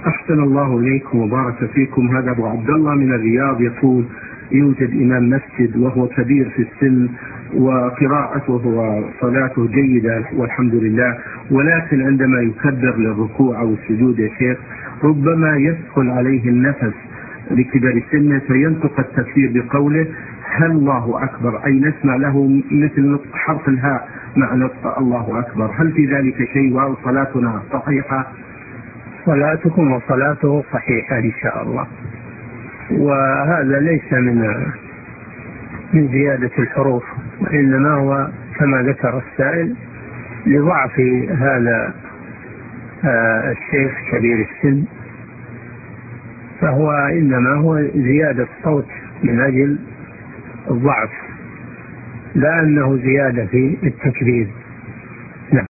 أحسن الله إليكم وبارك فيكم. هذا أبو عبد الله من الرياض يقول: يوجد إمام مسجد وهو كبير في السن وقراءته وصلاته جيدة والحمد لله، ولكن عندما يكبر للركوع أو السجود يا شيخ ربما يدخل عليه النفس لكبر سنه فينطق التكبير بقوله هل الله أكبر، أي نسمع له مثل نطق حرف الهاء مع نطق الله أكبر. هل في ذلك شيء وصلاتنا صحيحة؟ صلاتكم وصلاته صحيحة إن شاء الله، وهذا ليس من زيادة الحروف، وإنما هو كما ذكر السائل لضعف هذا الشيخ كبير السن، فهو إنما هو زيادة صوت من أجل الضعف، لا أنه زيادة في التكبير.